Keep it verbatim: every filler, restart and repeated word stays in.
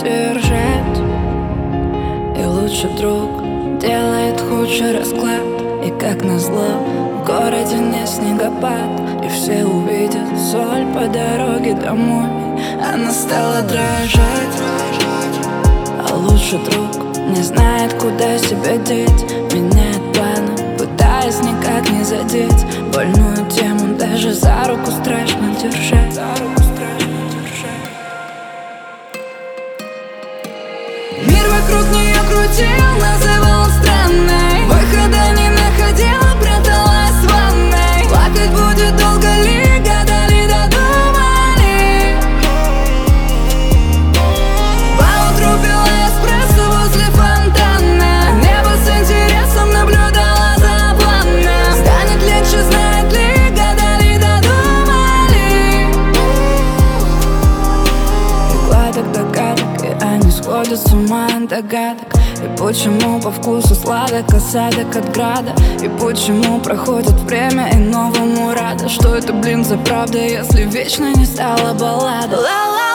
держать. И лучший друг делает худший расклад. И как назло, в городе не снегопад, и все увидят соль по дороге домой. Она стала дрожать, а лучший друг не знает, куда себя деть. Меняет планы, пытаясь никак не задеть больную тему. Даже за руку страшно держать. Мир вокруг нее крутил, называл странной, выхода не находила, пряталась в ванной. Плакать будет долго ли, гадали, додумали. Поутру пила эспрессо возле фонтана, небо с интересом наблюдала за планом. Станет легче, знает ли, гадали, додумали. И гладок догадок, и они сходят с ума от догадок. И почему по вкусу сладок осадок от града? И почему проходит время и новому рада? Что это, блин, за правда, если вечно не стала баллада? Ла-ла.